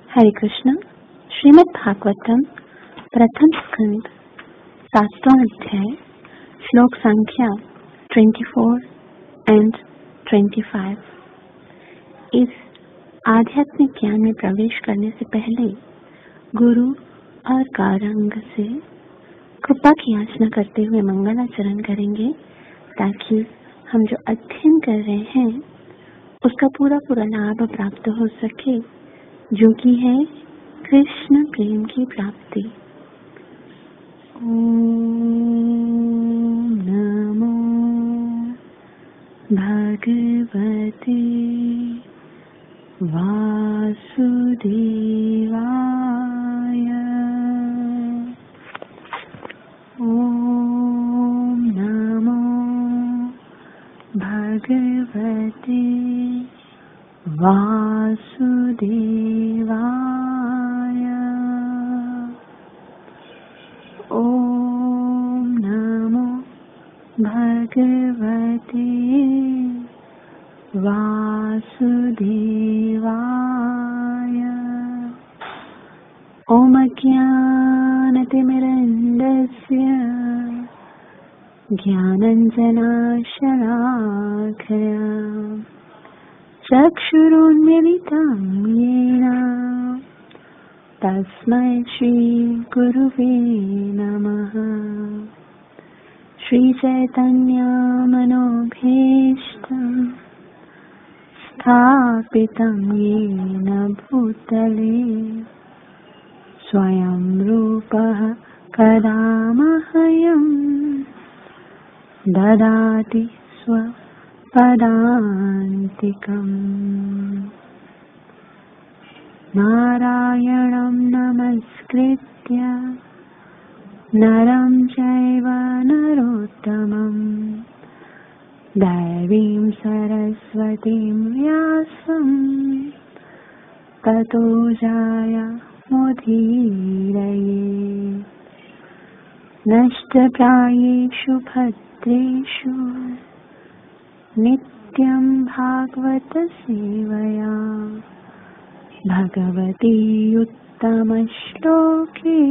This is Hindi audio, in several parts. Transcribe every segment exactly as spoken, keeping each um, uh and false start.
हरे कृष्ण। श्रीमद् भागवतम प्रथम स्कंद सातवां अध्याय श्लोक संख्या चौबीस एंड पच्चीस। इस आध्यात्मिक ज्ञान में प्रवेश करने से पहले गुरु और गौरांग से कृपा की याचना करते हुए मंगलाचरण करेंगे ताकि हम जो अध्ययन कर रहे हैं उसका पूरा पूरा लाभ प्राप्त हो सके, जो कि है कृष्ण प्रेम की प्राप्ति। ओम नमो भगवते वासुदेवाय। ओम नमो भगवते वासुदेवाय। ओम नमो भगवते वासुदेवाय। ओम अज्ञानतिमिरन्दस्य ज्ञानञ्जनाशलाकया चक्षुरुन्मिलितं येन तस्मै श्रीगुरुवे नमः। श्रीचैतन्यमनोभीष्टं स्थापितं येन भूतले स्वयं रूपः कदा मह्यं ददाति स्वपदान्तिकम्। नारायणं नमस्कृत्य नरं चैव नरोत्तमं देवीं सरस्वतीं व्यासं ततो जयमुदीरये। नष्टप्रायेषु भद्रेषु नित्यं भागवत सेवया भगवती उत्तमश्लोके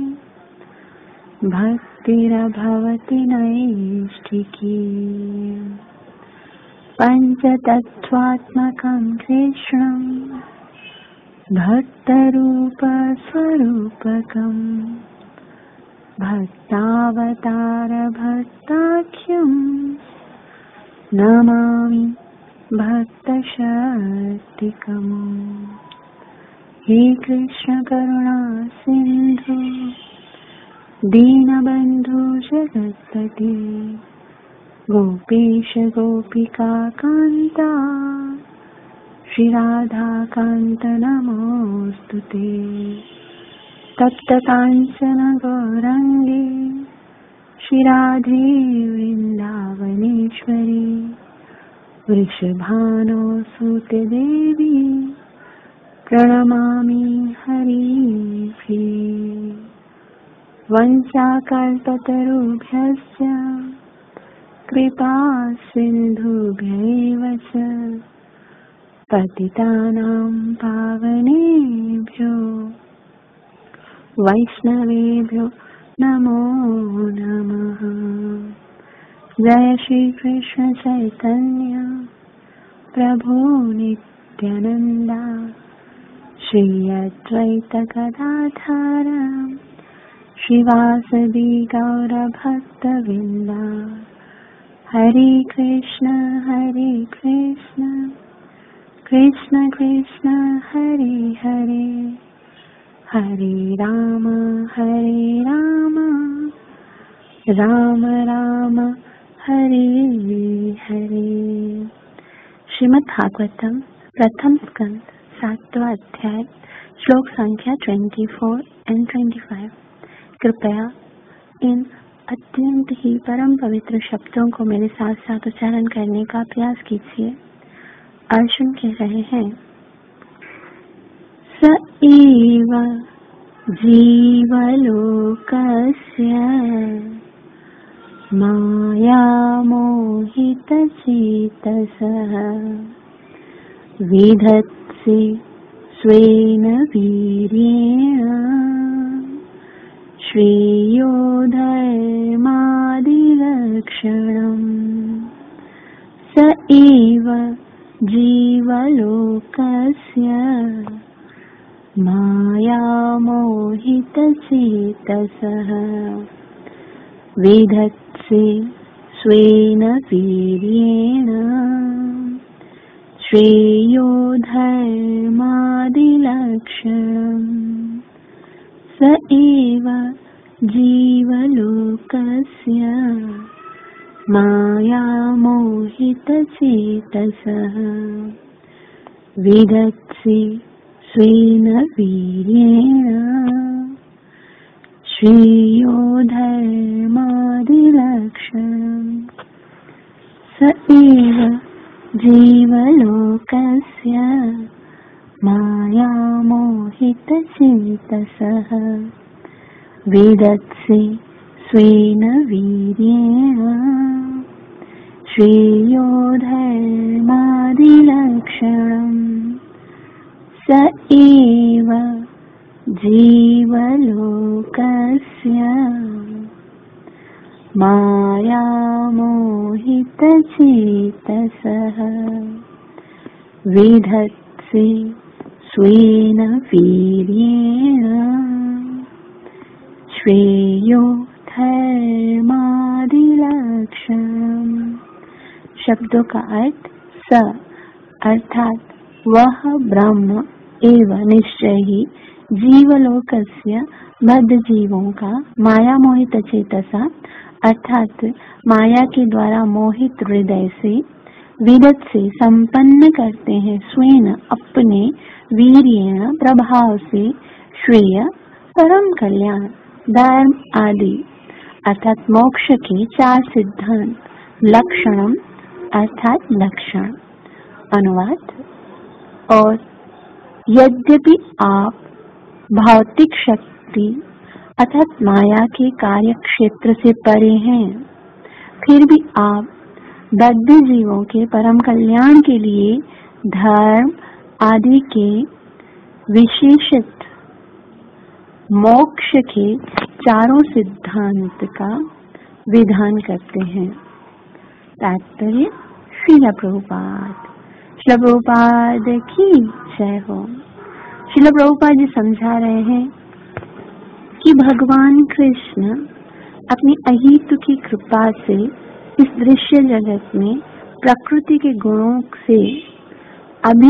भक्तिरभवति नैष्ठिकी। पञ्चतत्त्वात्मकं कृष्णं भक्तरूपस्वरूपकं भक्तावतारभक्ताख्यं नमामि भक्तशक्तिकम्। हे कृष्ण करुणा सिंधु दीनबंधु जगत्पते गोपेश गोपिका कांता श्री राधा कांत नमोस्तुते। तप्त कांचन गौरांगे श्री राधे वृंदावनेश्वरी वृषभानुसुते देवी प्रणमामि हरिप्रिये। वंशाकल्पतरुभ्यश्च कृपा सिन्धुभ्यैव च पतितानां पावनेभ्यो वैष्णवेभ्यो नमो नमः। जय श्री कृष्ण चैतन्य प्रभु नित्यानंदा श्री अद्वैत गदाधर श्रीवासदि गौर भक्तवृंदा। हरे कृष्ण हरे कृष्ण कृष्ण कृष्ण हरे हरे हरे राम हरे राम राम राम हरे हरे। श्रीमद् भागवतम प्रथम स्कंद सातवां अध्याय श्लोक संख्या चौबीस एंड पच्चीस। कृपया इन अत्यंत ही परम पवित्र शब्दों को मेरे साथ साथ उच्चारण करने का प्रयास कीजिए। अर्जुन कह रहे हैं, स एव जीवलोकस्य माया मोहितचेतसः विधत्से स्वेन वीर्येण श्रेयो धर्मादिलक्षणम् स एव जीवलोकस्य मायामोहितचेतसः विधत्से स्वेन वीर्येण श्रेयो धर्मादिलक्षणम् स एव जीवलोकस्य मायामोहितचेतसः विधत्से स्वेन वीर्येण श्रेयो धर्मादिलक्षणम् स एव जीवलोकस्य मायामोहितचेतसः विधत्से स्वेन वीर्येण श्रेयो धर्मादिलक्षणम् स एव जीवलोकस्य मायामोहितचेतसः विधत्से स्वेन वीर्येण श्रेयो धर्मादिलक्षणम्। शब्दों का अर्थ स अर्थात वह ब्रह्म एवं निश्चय ही जीवलोकस्य बद्ध जीवों का माया मोहित चेतसा अर्थात माया के द्वारा मोहित हृदय से विदत से संपन्न करते हैं स्वेन अपने वीर्येण प्रभाव से श्रेय परम कल्याण धर्म आदि अर्थात मोक्ष के चार सिद्धांत लक्षणम अर्थात लक्षण। अनुवाद। और यद्यपि आप भौतिक शक्ति अर्थात माया के कार्य क्षेत्र से परे हैं, फिर भी आप बद्ध जीवों के परम कल्याण के लिए धर्म आदि के विशेषित मोक्ष के चारों सिद्धांत का विधान करते हैं। तात्पर्य श्रील प्रभुपाद श्रील प्रभुपाद की जय हो। श्रील प्रभुपाद जी समझा रहे हैं कि भगवान कृष्ण अपनी अहितु की कृपा से इस दृश्य जगत में प्रकृति के गुणों से अभी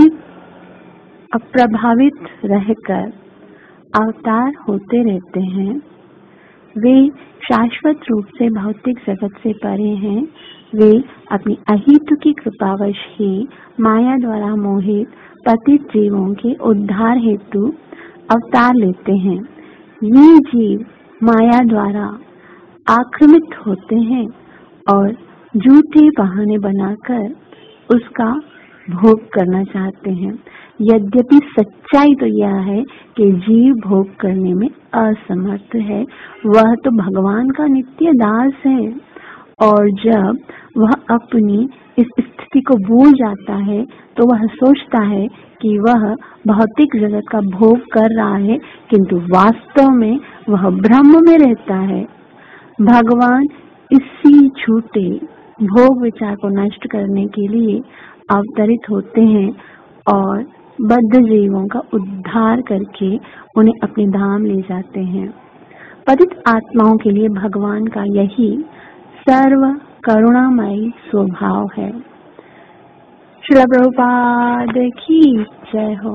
अप्रभावित रहकर अवतार होते रहते हैं। वे शाश्वत रूप से भौतिक जगत से परे हैं। वे अपनी अहितु की कृपावश ही माया द्वारा मोहित पतित जीवों के उद्धार हेतु अवतार लेते हैं। ये जीव माया द्वारा आक्रमित होते हैं और झूठे बहाने बनाकर उसका भोग करना चाहते हैं। यद्यपि सच्चाई तो यह है कि जीव भोग करने में असमर्थ है, वह तो भगवान का नित्य दास है। और जब वह अपनी इस स्थिति को भूल जाता है तो वह सोचता है कि वह भौतिक जगत का भोग कर रहा है, किंतु वास्तव में वह ब्रह्म में रहता है। भगवान इसी झूठे भोग विचार को नष्ट करने के लिए अवतरित होते हैं और बद्ध जीवों का उद्धार करके उन्हें अपने धाम ले जाते हैं। पतित आत्माओं के लिए भगवान का यही सर्व करुणामयी स्वभाव है। श्रील प्रभुपाद की जय हो।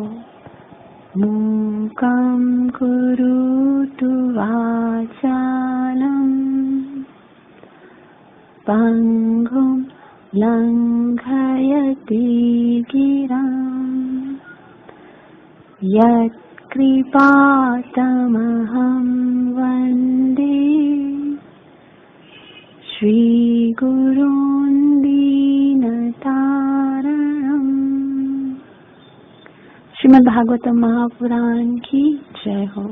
मूकं करोतु वाचालं पंगुं लंघयति गिरिं यत्कृपातमहं वन्दे श्रीगुरून् दीनतारणम्। श्रीमद् भागवतम महापुराण की जय हो।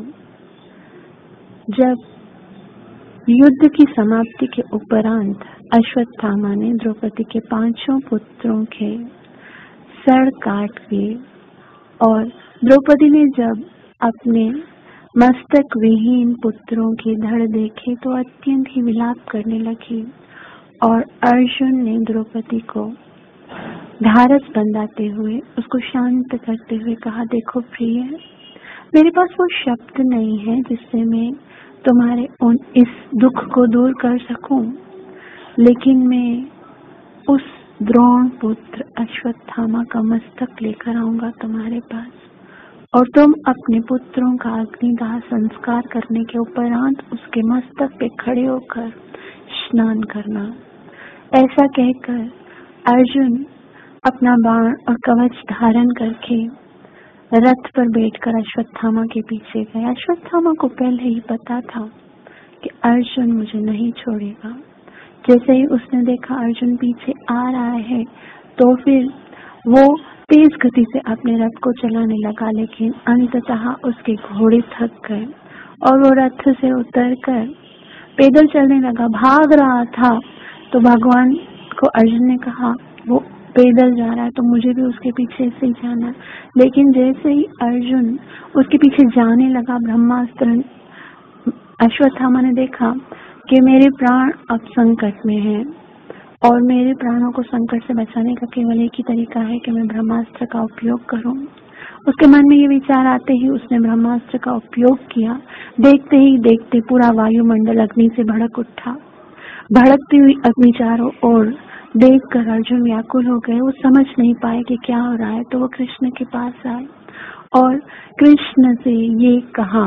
जब युद्ध की समाप्ति के उपरांत अश्वत्थामा ने द्रौपदी के पांचों पुत्रों के सर काट दिए और द्रौपदी ने जब अपने मस्तक विहीन पुत्रों के धड़ देखे तो अत्यंत ही विलाप करने लगी और अर्जुन ने द्रौपदी को ढारस बंधाते हुए उसको शांत करते हुए कहा, देखो प्रिय, मेरे पास वो शब्द नहीं है जिससे मैं तुम्हारे उन इस दुख को दूर कर सकूं, लेकिन मैं उस द्रोण पुत्र अश्वत्थामा का मस्तक लेकर आऊंगा तुम्हारे पास और तुम अपने पुत्रों का अग्निदाह संस्कार करने के उपरांत उसके मस्तक पे खड़े होकर स्नान करना। ऐसा कहकर अर्जुन अपना बाण और कवच धारण करके रथ पर बैठकर अश्वत्थामा के पीछे गए। अश्वत्थामा को पहले ही पता था कि अर्जुन मुझे नहीं छोड़ेगा। जैसे ही उसने देखा अर्जुन पीछे आ रहा है तो फिर वो तेज गति से अपने रथ को चलाने लगा, लेकिन अंततः उसके घोड़े थक गए और वो रथ से उतरकर पैदल चलने लगा, भाग रहा था। तो भगवान को अर्जुन ने कहा, वो पैदल जा रहा है तो मुझे भी उसके पीछे से ही जाना। लेकिन जैसे ही अर्जुन उसके पीछे जाने लगा, ब्रह्मास्त्र अश्वत्थामा ने देखा कि मेरे प्राण अब संकट में हैं और मेरे प्राणों को संकट से बचाने का केवल एक ही तरीका है कि मैं ब्रह्मास्त्र का उपयोग करूं। उसके मन में ये विचार आते ही उसने ब्रह्मास्त्र का उपयोग किया। देखते ही देखते पूरा वायुमंडल अग्नि से भड़क उठा। भड़कती हुई अग्नि चारों ओर देखकर अर्जुन व्याकुल हो गए। वो समझ नहीं पाए कि क्या हो रहा है। तो वो कृष्ण के पास आए और कृष्ण से ये कहा,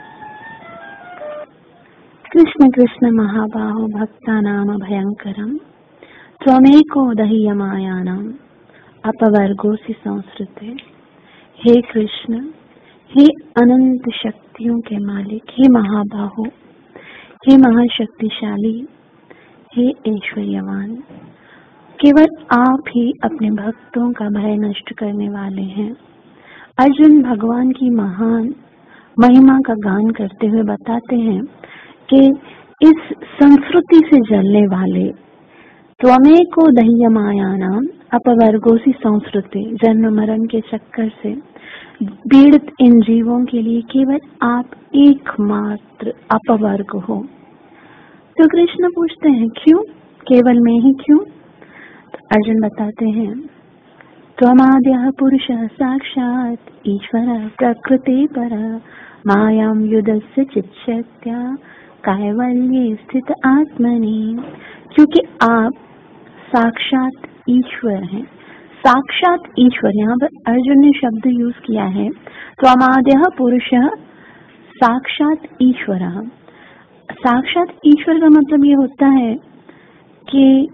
कृष्ण कृष्ण महाबाहो भक्ता नाम भयंकरम त्वमेको दह्यमायानाम अपवर्गोसि संस्कृते। हे कृष्ण, हे अनंत शक्तियों के मालिक, हे महाबाहो, हे महाशक्तिशाली, हे ऐश्वर्यवान, केवल आप ही अपने भक्तों का भय नष्ट करने वाले हैं। अर्जुन भगवान की महान महिमा का गान करते हुए बताते हैं कि इस संस्कृति से जलने वाले त्वमेको दह्यमायानाम अपवर्गोसि संस्कृते, जन्म मरण के चक्कर से पीड़ित इन जीवों के लिए केवल आप एकमात्र अपवर्ग हो। तो कृष्ण पूछते हैं, क्यों, केवल मैं ही क्यों? तो अर्जुन बताते हैं, त्वमाद्यः पुरुषः साक्षात् ईश्वरः प्रकृति परः मायां युधस्य चिच्छत्या कैवल्ये स्थित आत्मनि। क्योंकि आप साक्षात ईश्वर हैं। साक्षात ईश्वर, यहाँ पर अर्जुन ने शब्द यूज किया है, त्वमाद्यः पुरुषः साक्षात ईश्वरः। साक्षात ईश्वर का मतलब ये होता है कि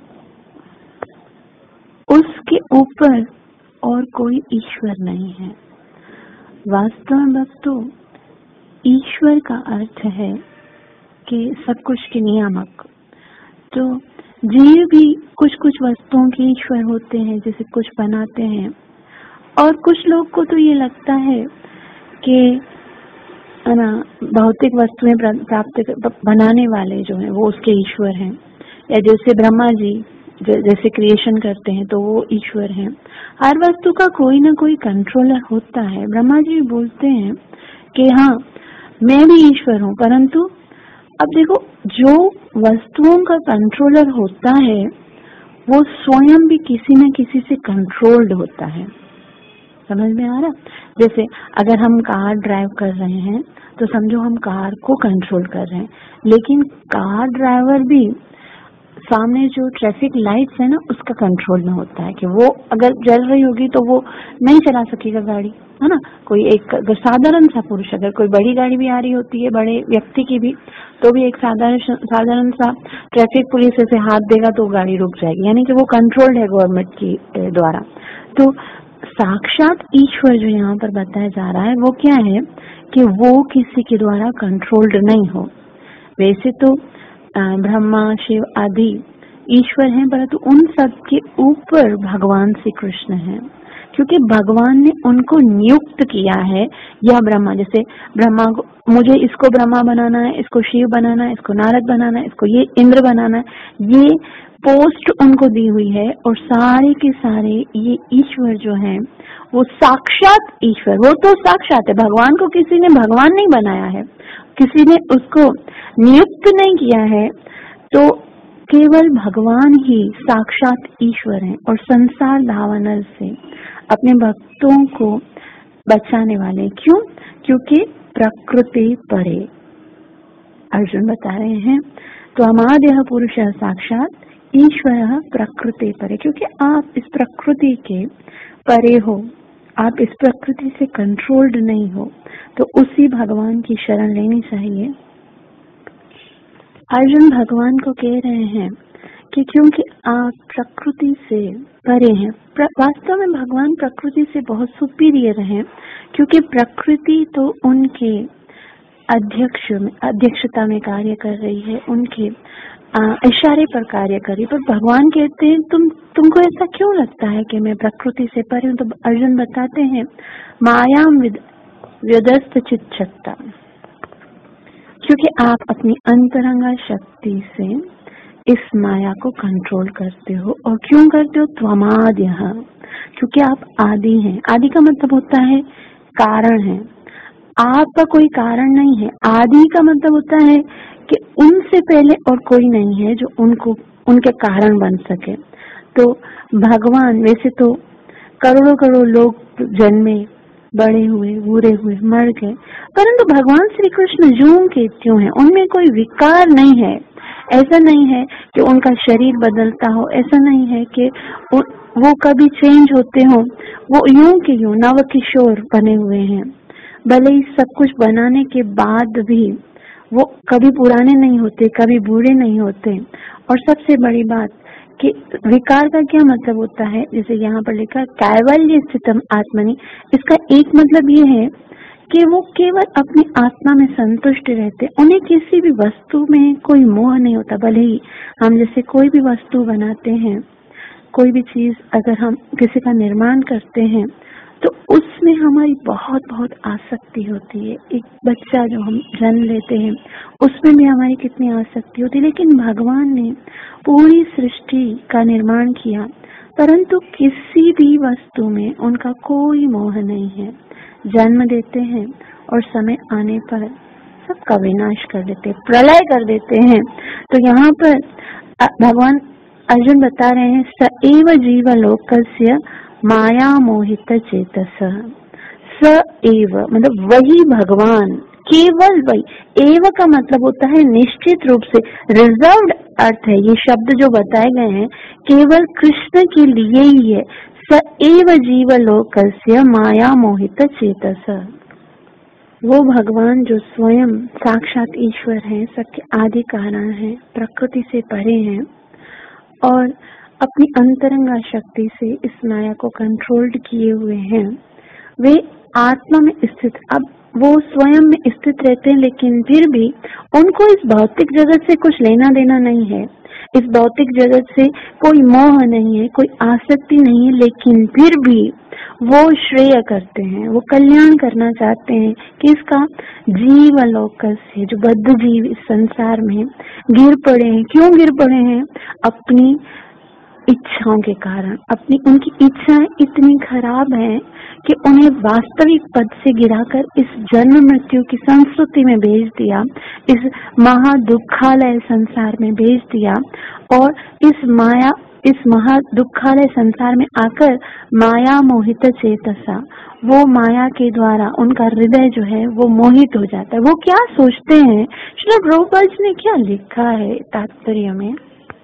उसके ऊपर और कोई ईश्वर नहीं है। वास्तव में भक्तों, ईश्वर का अर्थ है कि सब कुछ के नियामक। तो जीव भी कुछ कुछ वस्तुओं के ईश्वर होते हैं, जैसे कुछ बनाते हैं, और कुछ लोग को तो ये लगता है कि है ना, भौतिक वस्तुएं प्राप्त बनाने वाले जो हैं वो उसके ईश्वर हैं। या जैसे ब्रह्मा जी जैसे क्रिएशन करते हैं तो वो ईश्वर हैं। हर वस्तु का कोई ना कोई कंट्रोलर होता है। ब्रह्मा जी बोलते हैं कि हाँ, मैं भी ईश्वर हूँ, परंतु अब देखो, जो वस्तुओं का कंट्रोलर होता है वो स्वयं भी किसी न किसी से कंट्रोल्ड होता है। समझ में आ रहा? जैसे अगर हम कार ड्राइव कर रहे हैं तो समझो हम कार को कंट्रोल कर रहे हैं, लेकिन कार ड्राइवर भी सामने जो ट्रैफिक लाइट्स है ना उसका कंट्रोल में होता है कि वो अगर जल रही होगी तो वो नहीं चला सकेगा गाड़ी, है ना। कोई एक साधारण सा पुरुष, अगर कोई बड़ी गाड़ी भी आ रही होती है, बड़े व्यक्ति की भी, तो भी एक साधारण साधारण सा ट्रैफिक पुलिस ऐसे हाथ देगा तो गाड़ी रुक जाएगी, यानी कि वो कंट्रोल्ड है गवर्नमेंट की द्वारा। तो साक्षात ईश्वर जो यहाँ पर बताया जा रहा है वो क्या है कि वो किसी के द्वारा कंट्रोल्ड नहीं हो। वैसे तो ब्रह्मा शिव आदि ईश्वर हैं, परंतु उन सब के ऊपर भगवान श्री कृष्ण हैं, क्योंकि भगवान ने उनको नियुक्त किया है। यह ब्रह्मा, जैसे ब्रह्मा को, मुझे इसको ब्रह्मा बनाना है, इसको शिव बनाना है, इसको नारद बनाना है, इसको ये इंद्र बनाना है, ये पोस्ट उनको दी हुई है और सारे के सारे ये ईश्वर जो है वो साक्षात ईश्वर, वो तो साक्षात है। भगवान को किसी ने भगवान नहीं बनाया है, किसी ने उसको नियुक्त नहीं किया है, तो केवल भगवान ही साक्षात ईश्वर है और संसार दावानल से अपने भक्तों को बचाने वाले। क्यों? क्योंकि प्रकृति परे, अर्जुन बता रहे हैं, तो अमाद्यः पुरुषः साक्षात ईश्वरः प्रकृति परे, क्योंकि आप इस प्रकृति के परे हो, आप इस प्रकृति से कंट्रोल्ड नहीं हो, तो उसी भगवान की शरण लेनी चाहिए। अर्जुन भगवान को कह रहे हैं कि क्योंकि आप प्रकृति से परे हैं, वास्तव में भगवान प्रकृति से बहुत सुपीरियर हैं, क्योंकि प्रकृति तो उनके अध्यक्ष में अध्यक्षता में कार्य कर रही है, उनके इशारे पर कार्य कर रही है। पर भगवान कहते हैं तुम तुमको ऐसा क्यों लगता है कि मैं प्रकृति से परे हूँ? तो अर्जुन बताते हैं मायाम व्यदस्त चित्तशक्ता, क्योंकि आप अपनी अंतरंगा शक्ति से इस माया को कंट्रोल करते हो। और क्यों करते हो? त्वमाद्यः, क्योंकि आप आदि हैं। आदि का मतलब होता है कारण है, आपका कोई कारण नहीं है। आदि का मतलब होता है कि उनसे पहले और कोई नहीं है जो उनको उनके कारण बन सके। तो भगवान, वैसे तो करोड़ों करोड़ लोग जन्मे, बड़े हुए, बूढ़े हुए, मर गए, परंतु भगवान श्री कृष्ण यूं के त्यों हैं, उनमें कोई विकार नहीं है। ऐसा नहीं है कि उनका शरीर बदलता हो, ऐसा नहीं है कि वो कभी चेंज होते हो, वो यूं के यूं नव किशोर बने हुए हैं। भले ही सब कुछ बनाने के बाद भी वो कभी पुराने नहीं होते, कभी बूढ़े नहीं होते। और सबसे बड़ी बात कि विकार का क्या मतलब होता है, जैसे यहाँ पर लिखा कैवल्य स्थितम आत्मनि, इसका एक मतलब ये है कि वो केवल अपनी आत्मा में संतुष्ट रहते, उन्हें किसी भी वस्तु में कोई मोह नहीं होता। भले ही हम जैसे कोई भी वस्तु बनाते हैं, कोई भी चीज अगर हम किसी का निर्माण करते हैं तो उसमें हमारी बहुत बहुत आसक्ति होती है। एक बच्चा जो हम जन्म लेते हैं उसमें भी हमारी कितनी आसक्ति होती है। लेकिन भगवान ने पूरी सृष्टि का निर्माण किया, परंतु किसी भी वस्तु में उनका कोई मोह नहीं है। जन्म देते हैं और समय आने पर सबका विनाश कर देते, प्रलय कर देते हैं। तो यहाँ पर भगवान अर्जुन बता रहे हैं स एव जीवलोकस्य माया मोहित चेतस, स एव मतलब वही भगवान, केवल वही। एव का मतलब होता है निश्चित रूप से, रिजर्व्ड अर्थ है। ये शब्द जो बताए गए हैं केवल कृष्ण के लिए ही है। स एव जीवलोकस्य माया मोहित चेतस, वो भगवान जो स्वयं साक्षात ईश्वर है, सबके आदि कारण है, प्रकृति से परे हैं और अपनी अंतरंगा शक्ति से इस माया को कंट्रोल्ड किए हुए हैं। वे आत्मा में स्थित, अब वो स्वयं में स्थित रहते हैं, लेकिन फिर भी उनको इस भौतिक जगत से कुछ लेना देना नहीं है, इस भौतिक जगत से कोई मोह नहीं है, कोई आसक्ति नहीं है। लेकिन फिर भी वो श्रेय करते हैं, वो कल्याण करना चाहते हैं कि इसका जीवलोक से, जो बद्ध जीव इस संसार में गिर पड़े हैं। क्यों गिर पड़े हैं? अपनी इच्छाओं के कारण। अपनी उनकी इच्छाएं इतनी खराब हैं कि उन्हें वास्तविक पद से गिराकर इस जन्म मृत्यु की संस्कृति में भेज दिया, इस महा दुखालय संसार में भेज दिया। और इस माया इस महा दुखालय संसार में आकर माया मोहित चेतसा, वो माया के द्वारा उनका हृदय जो है वो मोहित हो जाता है। वो क्या सोचते हैं, श्री प्रभुपाद जी ने क्या लिखा है तात्पर्य में,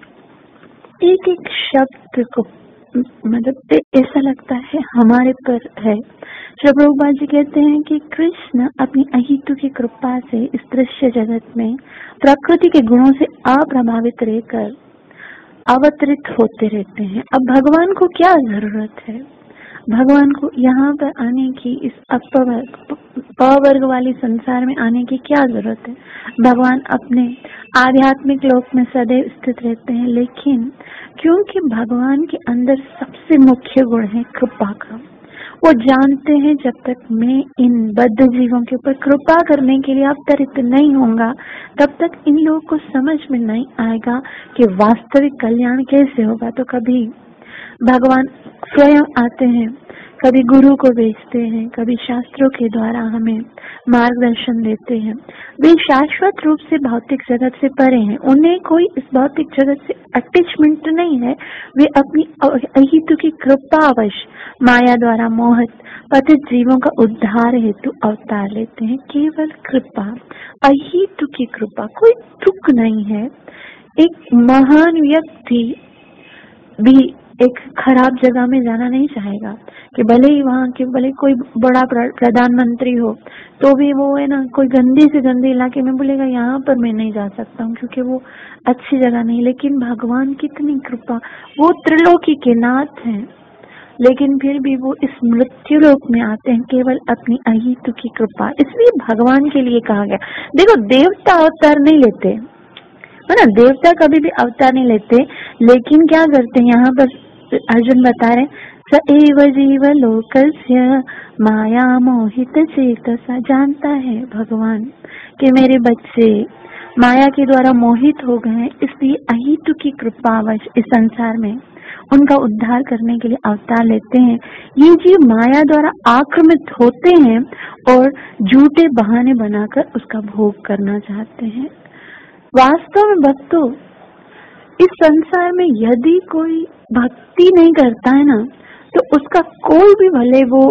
एक एक शब्द को मतलब ऐसा लगता है हमारे पर है। श्री प्रभुपाद जी कहते हैं कि कृष्ण अपनी अहितु की कृपा से इस दृश्य जगत में प्रकृति के गुणों से अप्रभावित रहकर अवतरित होते रहते हैं। अब भगवान को क्या जरूरत है, भगवान को यहाँ पर आने की, इस अपवर्ग पवर्ग वाली संसार में आने की क्या जरूरत है। भगवान अपने आध्यात्मिक लोक में सदैव स्थित रहते हैं, लेकिन क्योंकि भगवान के अंदर सबसे मुख्य गुण है कृपा का, वो जानते हैं जब तक मैं इन बद्ध जीवों के ऊपर कृपा करने के लिए अवतरित नहीं होऊंगा, तब तक इन लोगों को समझ में नहीं आएगा कि वास्तविक कल्याण कैसे होगा। तो कभी भगवान स्वयं आते हैं, कभी गुरु को भेजते हैं, कभी शास्त्रों के द्वारा हमें मार्गदर्शन देते हैं। वे शाश्वत रूप से भौतिक जगत से परे हैं, उन्हें कोई इस भौतिक जगत से अटैचमेंट नहीं है। वे अपनी अहितु की कृपावश माया द्वारा मोहित पतित जीवों का उद्धार हेतु अवतार लेते हैं। केवल कृपा, अहितु की कृपा, कोई तुक नहीं है। एक महान व्यक्ति भी एक खराब जगह में जाना नहीं चाहेगा कि भले ही वहाँ के भले कोई बड़ा प्रधानमंत्री हो तो भी वो है ना कोई गंदे से गंदे इलाके में बोलेगा यहाँ पर मैं नहीं जा सकता हूँ क्योंकि वो अच्छी जगह नहीं। लेकिन भगवान कितनी कृपा, वो त्रिलोकी के नाथ हैं, लेकिन फिर भी वो इस मृत्यु लोक में आते हैं केवल अपनी अहितु की कृपा। इसलिए भगवान के लिए कहा गया, देखो देवता अवतार नहीं लेते है ना, देवता कभी भी अवतार नहीं लेते, लेकिन क्या करते हैं यहाँ पर अर्जुन बता रहे, स एव जीव लोकस्य माया मोहित चेतसा, जानता है भगवान कि मेरे बच्चे माया के द्वारा मोहित हो गए हैं, इसलिए अहितु की कृपावश इस संसार में उनका उद्धार करने के लिए अवतार लेते हैं। ये जीव माया द्वारा आक्रमित होते हैं और झूठे बहाने बनाकर उसका भोग करना चाहते हैं। वास्तव में भक्तों, इस संसार में यदि कोई भक्ति नहीं करता है ना, तो उसका कोई भी भले वो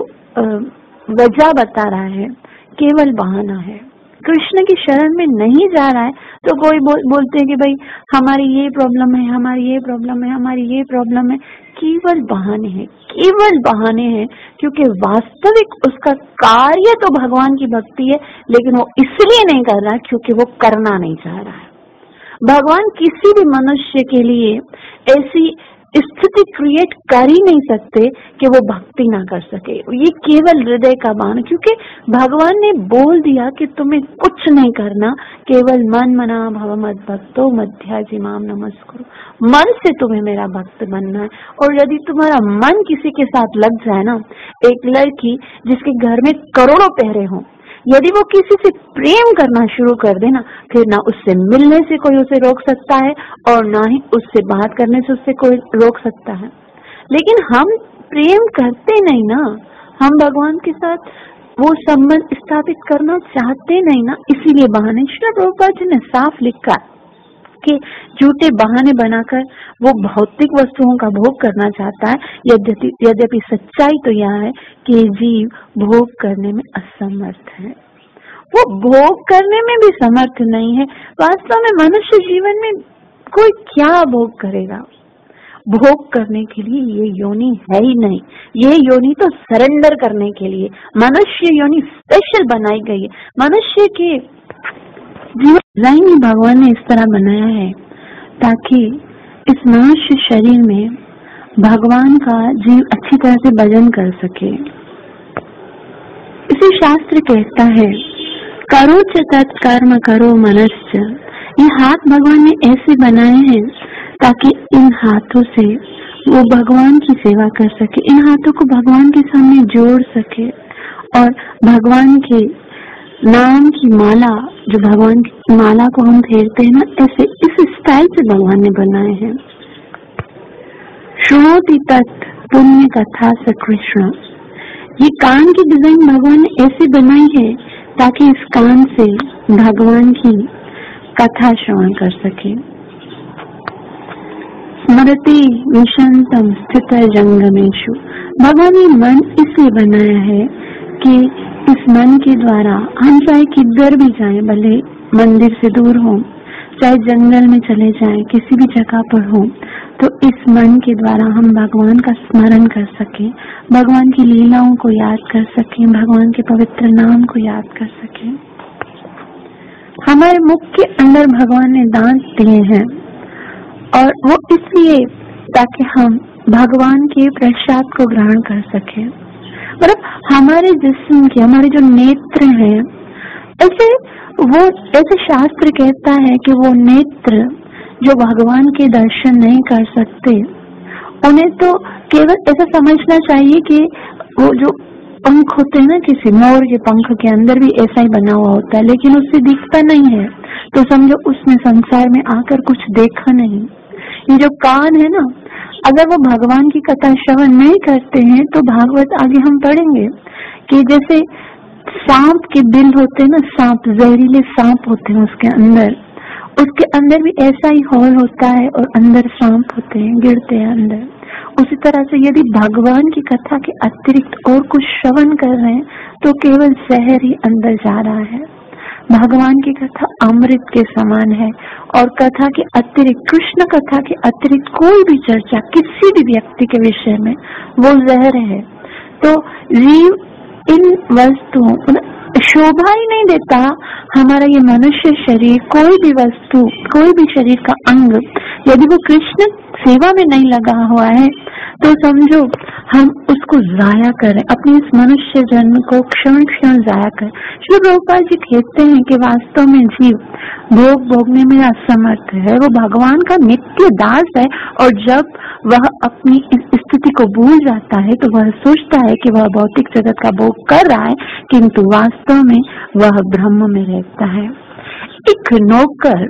वजह बता रहा है, केवल बहाना है। कृष्ण की शरण में नहीं जा रहा है तो कोई बोल, बोलते हैं कि भाई हमारी ये प्रॉब्लम है, हमारी ये प्रॉब्लम है, हमारी ये प्रॉब्लम है। केवल बहाने हैं, केवल बहाने हैं, क्योंकि वास्तविक उसका कार्य तो भगवान की भक्ति है, लेकिन वो इसलिए नहीं कर रहा क्योंकि वो करना नहीं चाह रहा है। भगवान किसी भी मनुष्य के लिए ऐसी स्थिति क्रिएट कर ही नहीं सकते कि वो भक्ति ना कर सके। ये केवल हृदय का बाण, क्योंकि भगवान ने बोल दिया कि तुम्हें कुछ नहीं करना, केवल मन मना भव मद भक्तो मध्याजिमाम नमस्कुरु, मन से तुम्हें मेरा भक्त बनना है। और यदि तुम्हारा मन किसी के साथ लग जाए ना, एक लड़की जिसके घर में करोड़ों पहरे हों, यदि वो किसी से प्रेम करना शुरू कर देना, फिर ना उससे मिलने से कोई उसे रोक सकता है और ना ही उससे बात करने से उससे कोई रोक सकता है। लेकिन हम प्रेम करते नहीं ना, हम भगवान के साथ वो संबंध स्थापित करना चाहते नहीं ना, इसीलिए बहाने। श्री प्रभुपाद जी ने साफ लिखा कि झूठे बहाने बनाकर वो भौतिक वस्तुओं का भोग करना चाहता है। यद्यपि यद्यपि सच्चाई तो यह है कि जीव भोग करने में असमर्थ है, वो भोग करने में भी समर्थ नहीं है। वास्तव में मनुष्य जीवन में कोई क्या भोग करेगा? भोग करने के लिए ये योनि है ही नहीं। ये योनि तो सरेंडर करने के लिए मनुष्य योनि स्पेशल बनाई गई है। मनुष्य के जीवन ही भगवान ने इस तरह बनाया है ताकि इस मनुष्य शरीर में भगवान का जीव अच्छी तरह से भजन कर सके। इसे शास्त्र कहता है, करो च तत्कर्म करो मनश्च। ये हाथ भगवान ने ऐसे बनाए हैं ताकि इन हाथों से वो भगवान की सेवा कर सके, इन हाथों को भगवान के सामने जोड़ सके और भगवान के नाम की माला, जो भगवान की माला को हम फेरते हैं ना, ऐसे इस स्टाइल से भगवान ने बनाए हैं। श्रोति तत् पुण्य कथा स कृष्ण। ये कान की डिजाइन भगवान ने ऐसे बनाई है ताकि इस कान से भगवान की कथा श्रवण कर सके। स्मृति विशंतम स्थित जंगमेशु। भगवान ने मन इसलिए बनाया है कि इस मन के द्वारा हम चाहे किधर भी जाएं, भले मंदिर से दूर हो, चाहे जंगल में चले जाएं, किसी भी जगह पर हो, तो इस मन के द्वारा हम भगवान का स्मरण कर सकें, भगवान की लीलाओं को याद कर सकें, भगवान के पवित्र नाम को याद कर सकें। हमारे मुख के अंदर भगवान ने दांत दिए हैं और वो इसलिए ताकि हम भगवान के प्रसाद को ग्रहण कर सकें। मतलब हमारे जिस्म के, हमारे जो नेत्र हैं, ऐसे वो ऐसे शास्त्र कहता है कि वो नेत्र जो भगवान के दर्शन नहीं कर सकते, उन्हें तो केवल ऐसा समझना चाहिए कि वो जो पंख होते हैं ना, किसी मोर के पंख के अंदर भी ऐसा ही बना हुआ होता है, लेकिन उससे दिखता नहीं है, तो समझो उसने संसार में आकर कुछ देखा नहीं। ये जो कान है ना, अगर वो भगवान की कथा श्रवण नहीं करते हैं तो भागवत आगे हम पढ़ेंगे कि जैसे सांप के बिल होते हैं ना, सांप, जहरीले सांप होते हैं उसके अंदर, उसके अंदर भी ऐसा ही हॉल होता है और अंदर सांप होते हैं, गिरते हैं अंदर। उसी तरह से यदि भगवान की कथा के अतिरिक्त और कुछ श्रवण कर रहे हैं तो केवल जहर ही अंदर जा रहा है। भगवान की कथा अमृत के समान है, और कथा के अतिरिक्त, कृष्ण कथा के अतिरिक्त कोई भी चर्चा किसी भी व्यक्ति के विषय में वो जहर है। तो जीव इन वस्तुओं, शोभा ही नहीं देता हमारा ये मनुष्य शरीर, कोई भी वस्तु, कोई भी शरीर का अंग यदि वो कृष्ण सेवा में नहीं लगा हुआ है तो समझो हम उसको जाया करें, अपने इस मनुष्य जन्म को क्षण क्षण जाया करें। श्री प्रभुपाद जी कहते हैं कि वास्तव में जीव भोग भोगने में असमर्थ है, वो भगवान का नित्य दास है, और जब वह अपनी इस स्थिति को भूल जाता है तो वह सोचता है कि वह भौतिक जगत का भोग कर रहा है, किंतु वास्तव में वह ब्रह्म में रहता है। एक नौकर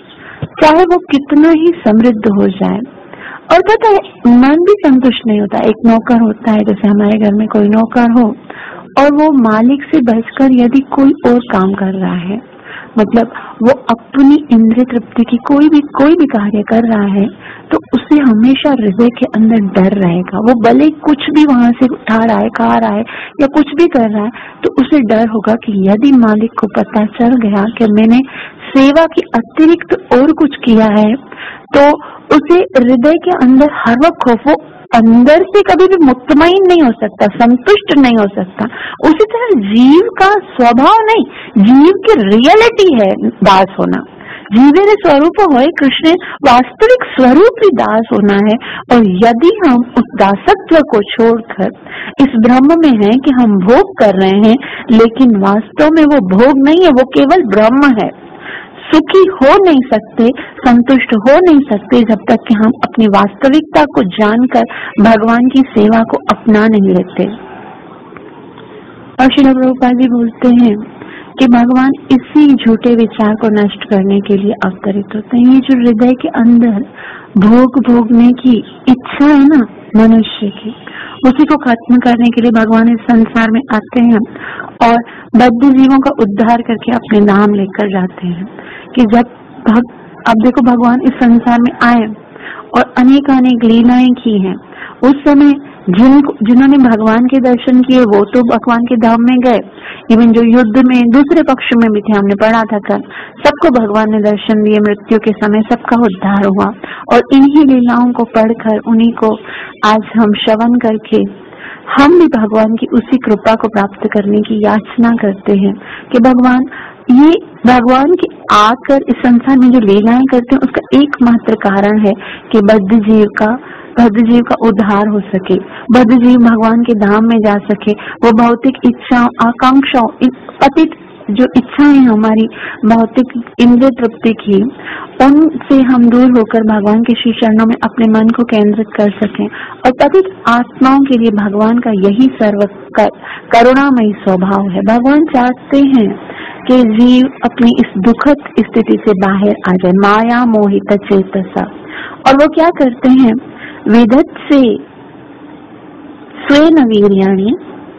चाहे वो कितना ही समृद्ध हो जाए, और पता है मन भी संतुष्ट नहीं होता। एक नौकर होता है, जैसे हमारे घर में कोई नौकर हो और वो मालिक से बचकर यदि कोई और काम कर रहा है, मतलब वो अपनी इंद्रिय तृप्ति की कोई भी कोई भी कार्य कर रहा है, तो उसे हमेशा हृदय के अंदर डर रहेगा। वो भले कुछ भी वहां से उठा रहा है, खा रहा है या कुछ भी कर रहा है, तो उसे डर होगा कि यदि मालिक को पता चल गया कि मैंने सेवा के अतिरिक्त और कुछ किया है, तो उसे हृदय के अंदर हर वक्त खौफ, वो अंदर से कभी भी मुतमईन नहीं हो सकता, संतुष्ट नहीं हो सकता। उसी तरह जीव का स्वभाव नहीं, जीव की रियलिटी है दास होना। जीवेर स्वरूप होए कृष्ण, वास्तविक स्वरूप ही दास होना है। और यदि हम उस दासत्व को छोड़कर इस भ्रम में हैं कि हम भोग कर रहे हैं, लेकिन वास्तव में वो भोग नहीं है, वो केवल ब्रह्म है। सुखी हो नहीं सकते, संतुष्ट हो नहीं सकते जब तक कि हम अपनी वास्तविकता को जानकर भगवान की सेवा को अपना नहीं लेते। और श्रील प्रभुपाद जी बोलते हैं कि भगवान इसी झूठे विचार को नष्ट करने के लिए अवतरित होते हैं। ये जो हृदय के अंदर भोग भोगने की इच्छा है ना मनुष्य की, उसी को खत्म करने के लिए भगवान इस संसार में आते हैं और बद्ध जीवों का उद्धार करके अपने नाम लेकर जाते हैं। कि जब भग, अब देखो भगवान इस संसार में आए और अनेक अनेक लीलाएं की हैं, उस समय जिन जिन्होंने भगवान के दर्शन किए वो तो भगवान के धाम में गए। इवन जो युद्ध में दूसरे पक्ष में भी थे, हमने पढ़ा था कल, सबको भगवान ने दर्शन दिए, मृत्यु के समय सबका उद्धार हुआ। और इन्हीं लीलाओं को पढ़कर, उन्हीं को आज हम श्रवण करके हम भी भगवान की उसी कृपा को प्राप्त करने की याचना करते हैं कि भगवान, ये भगवान के आकर इस संसार में जो लीलाएं करते हैं उसका एकमात्र कारण है कि बद्ध जीव का बद्ध जीव का उद्धार हो सके, बद्ध जीव भगवान के धाम में जा सके। वो भौतिक इच्छाओं, आकांक्षाओं, पतित जो इच्छाएं हमारी भौतिक इंद्रिय तृप्ति की, उनसे हम दूर होकर भगवान के श्री चरणों में अपने मन को केंद्रित कर सकें। और पतित आत्माओं के लिए भगवान का यही सर्व करुणामयी स्वभाव है। भगवान चाहते हैं कि जीव अपनी इस दुखद स्थिति से बाहर आ जाए, माया मोहित चेतसा। और वो क्या करते हैं, विदत से स्वेन वीर्याणि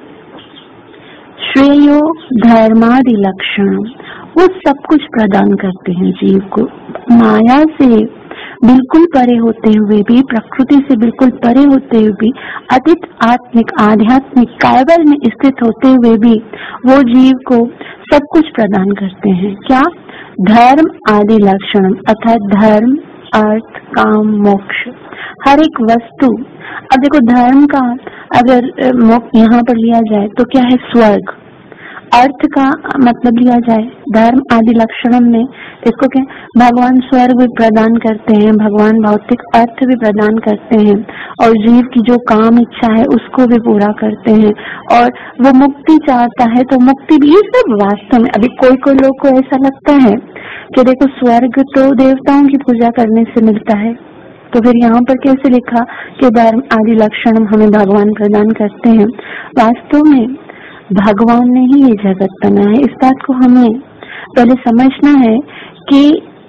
श्रेयो धर्मादि लक्षण, वो सब कुछ प्रदान करते हैं जीव को। माया से बिल्कुल परे होते हुए भी, प्रकृति से बिल्कुल परे होते हुए भी, अतीत आत्मिक आध्यात्मिक कायवल में स्थित होते हुए भी वो जीव को सब कुछ प्रदान करते हैं। क्या? धर्म आदि लक्षण, अर्थात धर्म, अर्थ, काम, मोक्ष, हर एक वस्तु। अब देखो धर्म का अगर यहाँ पर लिया जाए तो क्या है? स्वर्ग। अर्थ का मतलब लिया जाए धर्म आदि लक्षणम में, इसको क्या भगवान स्वर्ग भी प्रदान करते हैं, भगवान भौतिक अर्थ भी प्रदान करते हैं, और जीव की जो काम इच्छा है उसको भी पूरा करते हैं। और वो मुक्ति चाहता है तो मुक्ति भी, ये सब वास्तव में अभी कोई कोई लोग को ऐसा लगता है कि देखो स्वर्ग तो देवताओं की पूजा करने से मिलता है, तो फिर यहाँ पर कैसे लिखा कि धर्म आदि लक्षण हमें भगवान प्रदान करते हैं? वास्तव में भगवान ने ही ये जगत बनाया है। इस बात को हमें पहले समझना है कि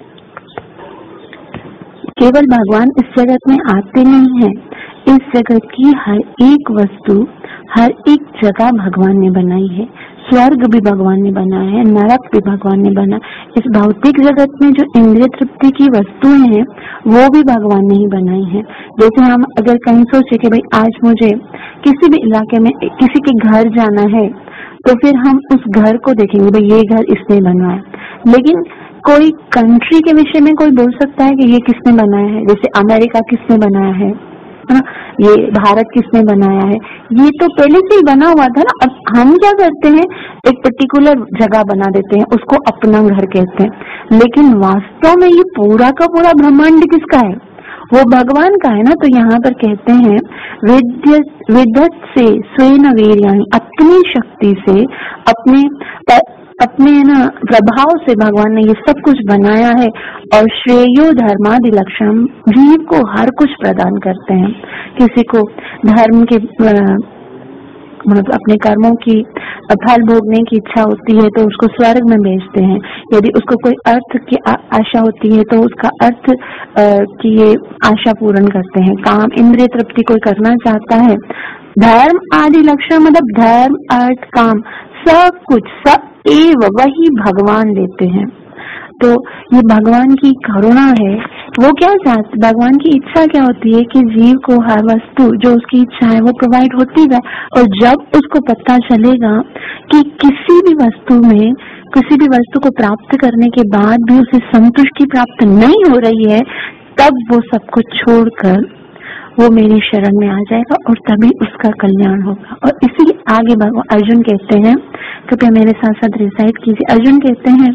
केवल भगवान इस जगत में आते नहीं हैं, इस जगत की हर एक वस्तु, हर एक जगह भगवान ने बनाई है। स्वर्ग भी भगवान ने बनाया है, नरक भी भगवान ने बनाया। इस भौतिक जगत में जो इंद्रिय तृप्ति की वस्तुएं हैं वो भी भगवान ने ही बनाई है। जैसे हम अगर कहीं सोचे कि भाई आज मुझे किसी भी इलाके में किसी के घर जाना है, तो फिर हम उस घर को देखेंगे, भाई ये घर इसने बनवाया। लेकिन कोई कंट्री के विषय में कोई बोल सकता है कि ये किसने बनाया है? जैसे अमेरिका किसने बनाया है, है ना? ये भारत किसने बनाया है? ये तो पहले से ही बना हुआ था ना। अब हम क्या करते हैं, एक पर्टिकुलर जगह बना देते हैं, उसको अपना घर कहते हैं। लेकिन वास्तव में ये पूरा का पूरा ब्रह्मांड किसका है? वो भगवान का है ना। तो यहाँ पर कहते हैं विद्य विद्यत से स्वेन वीर्याणि, अपनी शक्ति से, अपने अपने ना प्रभाव से भगवान ने ये सब कुछ बनाया है। और श्रेयो धर्मादि लक्षण, जीव को हर कुछ प्रदान करते हैं। किसी को धर्म के मतलब अपने कर्मों की फल भोगने की इच्छा होती है तो उसको स्वर्ग में भेजते हैं। यदि उसको कोई अर्थ की आ, आशा होती है तो उसका अर्थ की ये आशा पूर्ण करते हैं। काम इंद्रिय तृप्ति कोई करना चाहता है, धर्म आदि लक्षण मतलब धर्म अर्थ काम सब कुछ सब एव वही भगवान देते हैं। तो ये भगवान की करुणा है। वो क्या चाहते, भगवान की इच्छा क्या होती है कि जीव को हर वस्तु जो उसकी इच्छा है वो प्रोवाइड होती है। और जब उसको पता चलेगा कि किसी भी वस्तु में, किसी भी वस्तु को प्राप्त करने के बाद भी उसे संतुष्टि प्राप्त नहीं हो रही है, तब वो सब कुछ छोड़कर वो मेरी शरण में आ जाएगा और तभी उसका कल्याण होगा। और इसीलिए आगे भगवान अर्जुन कहते हैं, कृपया मेरे साथ साथ रिसाइट कीजिए। अर्जुन कहते हैं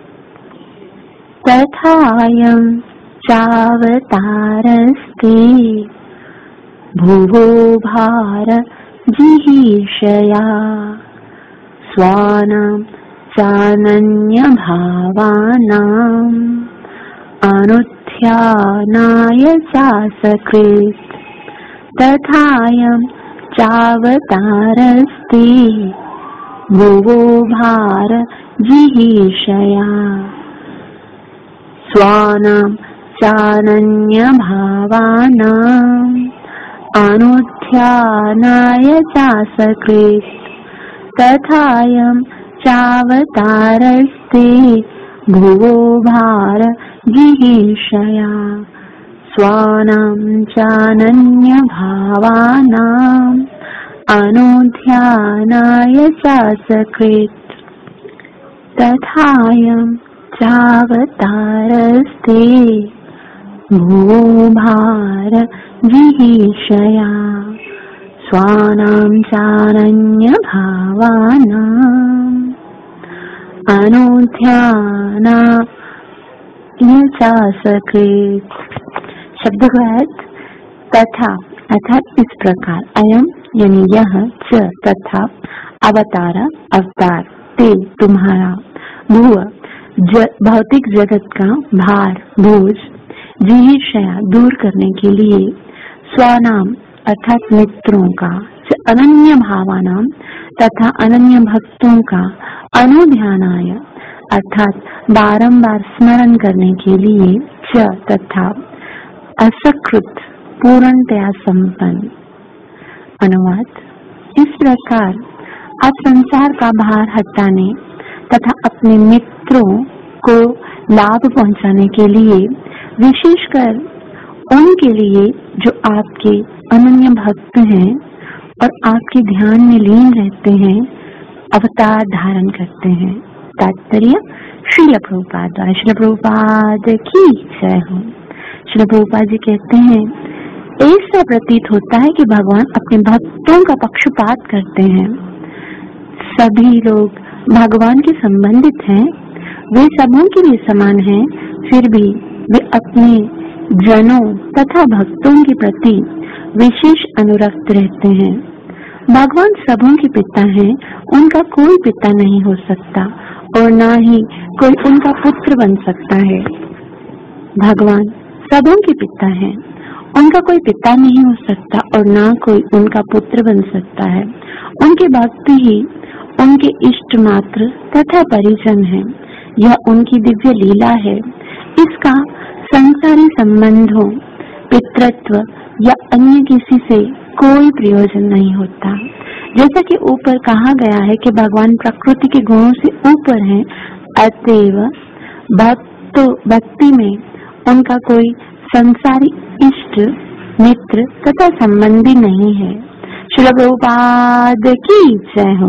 तथायं चावतारस्ते भुवो भार जिहीर्षया स्वानां चानन्य भावानां अनुध्यानाय चासकृत् तथायं चावतारस्ते भुवो भार जिहीर्षया स्वानां चानन्य भावानां अनुध्यानाय चासकृत् तथायं चावतारस्ते भुवो भार जिहीर्षया स्वानां चानन्य भावानां अनुध्यानाय चासकृत् तथायं चावतारस्ते भुवो भार जिहीर्षया स्वानां चानन्य भावानां अनुध्यानाय चासकृत्। शब्द का अर्थ तथा अर्थात इस प्रकार, अयम यानी यह, च तथा, अवतार अवतार, ते तुम्हारा, भुव भौतिक जगत का भार बोझ, जिहीर्षया दूर करने के लिए, स्वानाम अर्थात मित्रों का, च अनन्य भावानाम तथा अनन्य भक्तों का, अनुध्यानाय अर्थात बारंबार स्मरण करने के लिए, च तथा असकृत पूर्णतया संपन्न। अनुवाद, इस प्रकार आप संसार का भार हटाने तथा अपने मित्रों को लाभ पहुंचाने के लिए, विशेषकर उनके लिए जो आपके अनन्य भक्त हैं और आपके ध्यान में लीन रहते हैं, अवतार धारण करते हैं। तात्पर्य श्रील प्रभुपाद द्वारा। श्रील प्रभुपाद की जय हो। श्रील प्रभुपाद जी कहते हैं, ऐसा प्रतीत होता है कि भगवान अपने भक्तों का पक्षपात करते हैं। सभी लोग भगवान के संबंधित हैं, वे सबों के लिए समान हैं, फिर भी वे अपने जनों तथा भक्तों के प्रति विशेष अनुरक्त रहते हैं। भगवान सबों के पिता हैं, उनका कोई पिता नहीं हो सकता और ना ही कोई उनका पुत्र बन सकता है। भगवान सबों के पिता हैं उनका कोई पिता नहीं हो सकता और ना कोई उनका पुत्र बन सकता है। उनके भक्त ही उनके इष्ट मात्र तथा परिजन है। यह उनकी दिव्य लीला है। इसका संसारी संबंधों, पितृत्व या अन्य किसी से कोई प्रयोजन नहीं होता। जैसा कि ऊपर कहा गया है कि भगवान प्रकृति के गुणों से ऊपर हैं, अतएव भक्त भक्ति में उनका कोई संसारी इष्ट, मित्र तथा संबंधी नहीं है। श्रील प्रभुपाद की जय हो।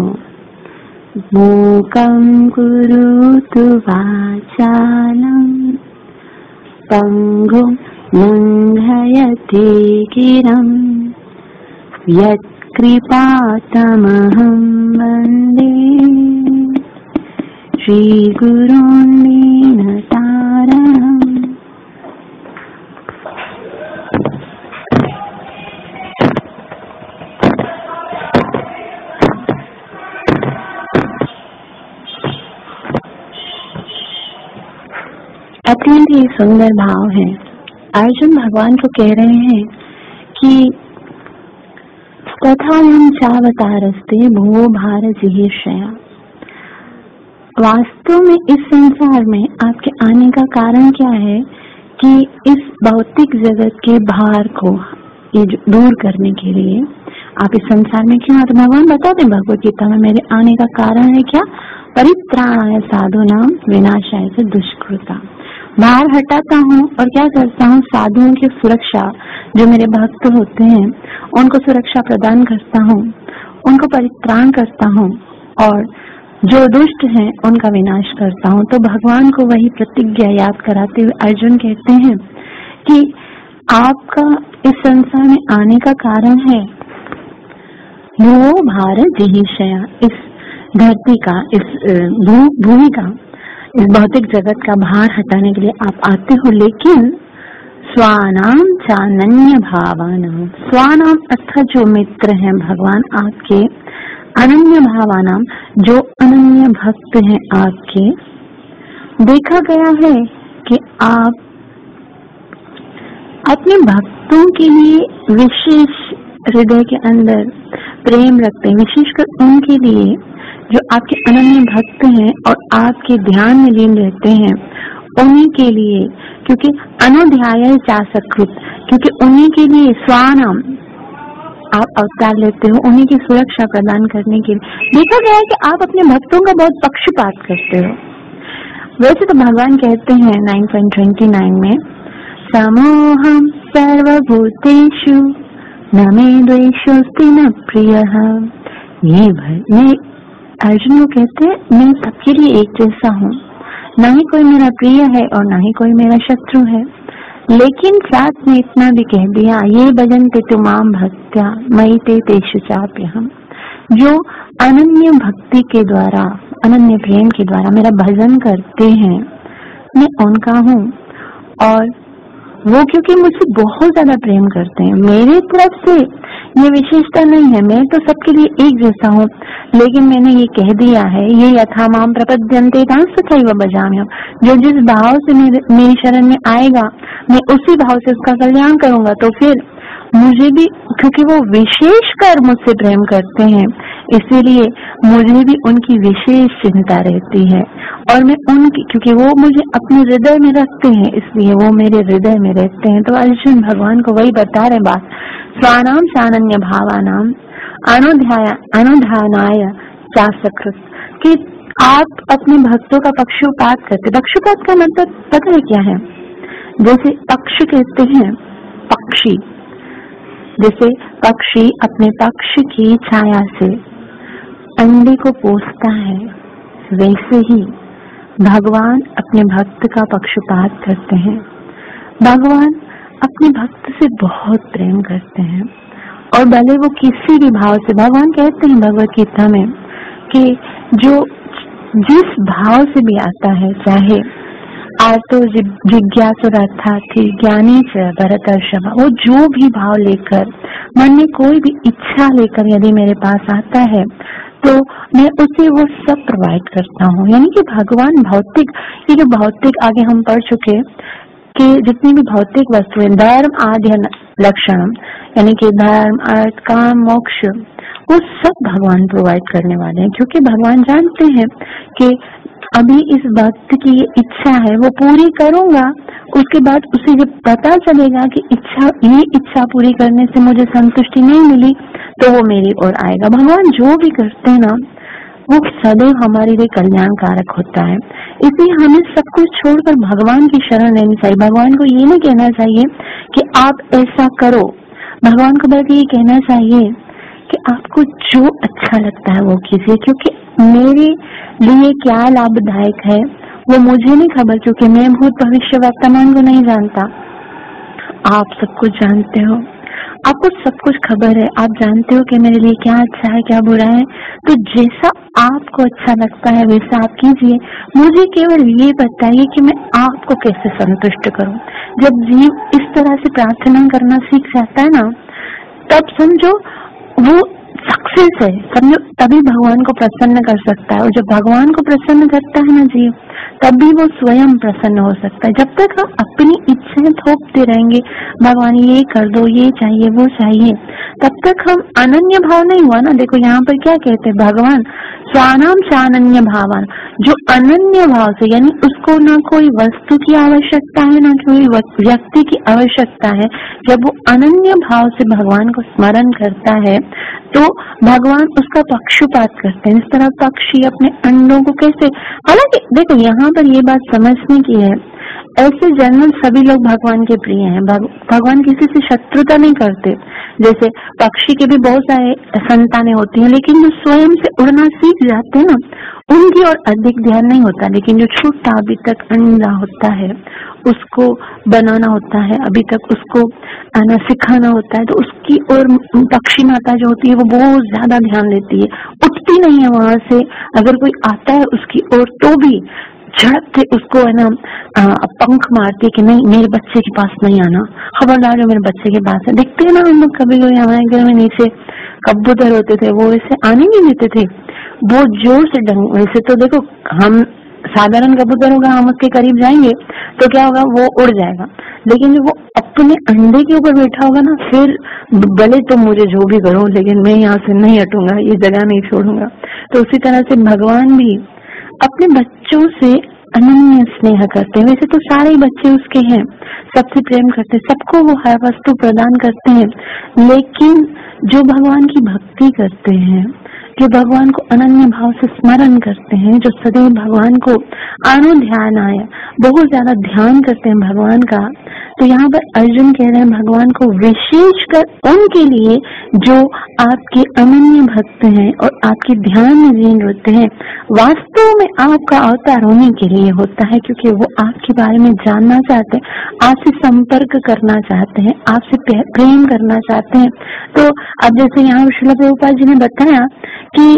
मूकं करोतु वाचालं पंगुं लंघयते गिरं यत्कृपातमहं वन्दे श्रीगुरून् दीनतारणम्। अत्यंत ही सुंदर भाव है। अर्जुन भगवान को कह रहे हैं कि तथायं चावतारस्ते भो भार जिहीर्षया। वास्तव में इस संसार में आपके आने का कारण क्या है कि इस भौतिक जगत के भार को ये दूर करने के लिए आप इस संसार में क्यों आते। भगवान बताते हैं भगवत गीता में, मेरे आने का कारण है क्या, परित्राणाय साधूनां विनाशाय च दुष्कृता। भार हटाता हूँ और क्या करता हूँ, साधुओं की सुरक्षा, जो मेरे भक्त होते हैं उनको सुरक्षा प्रदान करता हूँ, उनको परित्राण करता हूँ और जो दुष्ट हैं उनका विनाश करता हूँ। तो भगवान को वही प्रतिज्ञा याद कराते हुए अर्जुन कहते हैं कि आपका इस संसार में आने का कारण है वो भारत जिहीर्षया, इस धरती का, इस भूमि का, इस भौतिक जगत का भार हटाने के लिए आप आते हो। लेकिन स्वानाम चानन्य भावानाम, स्वानाम अर्थात जो मित्र हैं भगवान आपके, अनन्य भावानाम जो अनन्य भक्त हैं आपके। देखा गया है कि आप अपने भक्तों के लिए विशेष हृदय के अंदर प्रेम रखते हैं, विशेषकर उनके लिए जो आपके अनन्य भक्त हैं और आपके ध्यान में लीन रहते हैं, उन्हीं के लिए, क्योंकि अनुध्याय चासकृत, क्योंकि उन्हीं के लिए स्वानाम आप अवतार लेते हो, उन्हीं की सुरक्षा प्रदान करने के लिए। देखा गया है कि आप अपने भक्तों का बहुत पक्षपात करते हो। वैसे तो भगवान कहते हैं नाइन पॉइंट ट्वेंटी नाइन में, समोहम सर्वभूतेषु न मे द्वेषोऽस्ति न प्रियः। ये मैं अर्जुन को कहते हैं, मैं सबके लिए एक जैसा हूँ, न ही कोई मेरा प्रिय है और न ही कोई मेरा शत्रु है। लेकिन साथ में इतना भी कह दिया, ये भजन्ते तु माम भक्त्या मयि ते तेषु चाप्यहम्। जो अनन्य भक्ति के द्वारा, अनन्य प्रेम के द्वारा मेरा भजन करते हैं, मैं उनका हूँ। और वो क्योंकि मुझसे बहुत ज्यादा प्रेम करते हैं, मेरी तरफ से ये विशेषता नहीं है, मैं तो सबके लिए एक जैसा हूँ। लेकिन मैंने ये कह दिया है, ये यथा माम प्रपद्यन्ते तथैव भजाम्यहम्। जो जिस भाव से मेरे मेरी शरण में आएगा, मैं उसी भाव से उसका कल्याण करूंगा। तो फिर मुझे भी, क्योंकि वो विशेष कर मुझसे प्रेम करते हैं, इसीलिए मुझे भी उनकी विशेष चिंता रहती है। और मैं उनकी, क्योंकि वो मुझे अपने हृदय में रखते हैं, इसलिए वो मेरे हृदय में रहते हैं। तो अर्जुन भगवान को वही बता रहे बात, स्वानाम सानन्य भावानाम अनुध्याय अनुधानाय चासकृत, कि आप अपने भक्तों का पक्षपात करते। पक्षपात का मतलब पता है क्या है? जैसे पक्ष कहते हैं, पक्षी, जैसे पक्षी अपने पक्ष की छाया से अंडे को पोसता है, वैसे ही भगवान अपने भक्त का पक्षपात करते हैं। भगवान अपने भक्त से बहुत प्रेम करते हैं और भले वो किसी भी भाव से, भगवान कहते हैं भगवत गीता में कि जो जिस भाव से भी आता है, चाहे आर्तो जिज्ञासु अर्थार्थी ज्ञानी च भरतर्षभ, वो जो भी भाव लेकर, मन में कोई भी इच्छा लेकर यदि मेरे पास आता है तो मैं उसे वो सब प्रोवाइड करता हूँ। यानी कि भगवान भौतिक, ये जो भौतिक, आगे हम पढ़ चुके कि जितनी भी भौतिक वस्तुएं, धर्म आदि लक्षणम, यानी कि धर्म, अर्थ, काम, मोक्ष, वो सब भगवान प्रोवाइड करने वाले हैं, क्योंकि भगवान जानते हैं कि अभी इस भक्त की ये इच्छा है वो पूरी करूंगा, उसके बाद उसे जब पता चलेगा कि इच्छा ये इच्छा पूरी करने से मुझे संतुष्टि नहीं मिली तो वो मेरी ओर आएगा। भगवान जो भी करते हैं ना वो सदैव हमारे लिए कल्याणकारक होता है, इसलिए हमें सब कुछ छोड़कर भगवान की शरण लेनी चाहिए। भगवान को ये नहीं कहना चाहिए कि आप ऐसा करो, भगवान को बल्कि ये कहना चाहिए कि आपको जो अच्छा लगता है वो कीजिए, क्योंकि मेरे लिए क्या लाभदायक है वो मुझे नहीं खबर, क्योंकि मैं भूत भविष्य वर्तमान को नहीं जानता। आप सब कुछ जानते हो, आपको सब कुछ खबर है, आप जानते हो कि मेरे लिए क्या अच्छा है क्या बुरा है, तो जैसा आपको अच्छा लगता है वैसा आप कीजिए। मुझे केवल ये बताइए कि मैं आपको कैसे संतुष्ट करूं। जब जीव इस तरह से प्रार्थना करना सीख जाता है ना, तब समझो वो सक्सेस है, समझो तभी भगवान को प्रसन्न कर सकता है। और जब भगवान को प्रसन्न करता है ना जीव, तब भी वो स्वयं प्रसन्न हो सकता है। जब तक हम अपनी इच्छाएं थोपते रहेंगे, भगवान ये कर दो, ये चाहिए वो चाहिए, तब तक हम अनन्य भाव नहीं हुआ ना। देखो यहाँ पर क्या कहते हैं भगवान, स्वानाम चानन्य भावान, जो अनन्य भाव से, यानी उसको ना कोई वस्तु की आवश्यकता है ना कोई व्यक्ति की आवश्यकता है, जब वो अनन्य भाव से भगवान को स्मरण करता है तो भगवान उसका पक्षपात करते हैं। इस तरह पक्षी अपने अंडों को कैसे, हालांकि देखो यहाँ पर ये बात समझने की है, ऐसे जनरल सभी लोग भगवान के प्रिय हैं, भगवान किसी से शत्रुता नहीं करते। जैसे पक्षी के भी बहुत सारे संतानें होती हैं, लेकिन जो स्वयं से उड़ना सीख जाते हैं ना, उनकी और अधिक ध्यान नहीं होता। लेकिन जो छोटा अभी तक अंडा होता है उसको बनाना होता है, अभी तक उसको आना सिखाना होता है, तो उसकी और पक्षी माता जो होती है वो बहुत ज्यादा ध्यान देती है, उठती नहीं है वहां से। अगर कोई आता है उसकी ओर तो भी झड़प से उसको है ना पंख मारती कि नहीं मेरे बच्चे के पास नहीं आना, खबरदार जो मेरे बच्चे के पास है। देखते हैं ना हम लोग, कभी कभी हमारे घर में नीचे कबूतर होते थे, वो ऐसे आने नहीं देते थे, बहुत जोर से डंग। वैसे तो देखो हम साधारण कबूतर होगा, हम उसके करीब जाएंगे तो क्या होगा, वो उड़ जाएगा, लेकिन जब वो अपने अंडे के ऊपर बैठा होगा ना, फिर भले तो मुझे जो भी करो लेकिन मैं यहाँ से नहीं हटूंगा, ये जगह नहीं छोड़ूंगा। तो उसी तरह से भगवान भी अपने बच्चों से अनन्य स्नेह करते हैं। वैसे तो सारे बच्चे उसके हैं, सबसे प्रेम करते हैं, सबको वो हर वस्तु प्रदान करते हैं, लेकिन जो भगवान की भक्ति करते हैं, जो भगवान को अनन्य भाव से स्मरण करते हैं, जो सदैव भगवान को अनुध्यान आए, बहुत ज्यादा ध्यान करते हैं भगवान का, तो यहाँ पर अर्जुन कह रहे हैं भगवान को विशेषकर उनके लिए जो आपके अनन्य भक्त हैं और आपके ध्यान में लीन होते हैं। वास्तव में आपका अवतार होने के लिए होता है, क्योंकि वो आपके बारे में जानना चाहते हैं, आपसे संपर्क करना चाहते हैं, आपसे प्रेम करना चाहते हैं। तो अब जैसे यहाँ श्रील प्रभुपाद जी ने बताया कि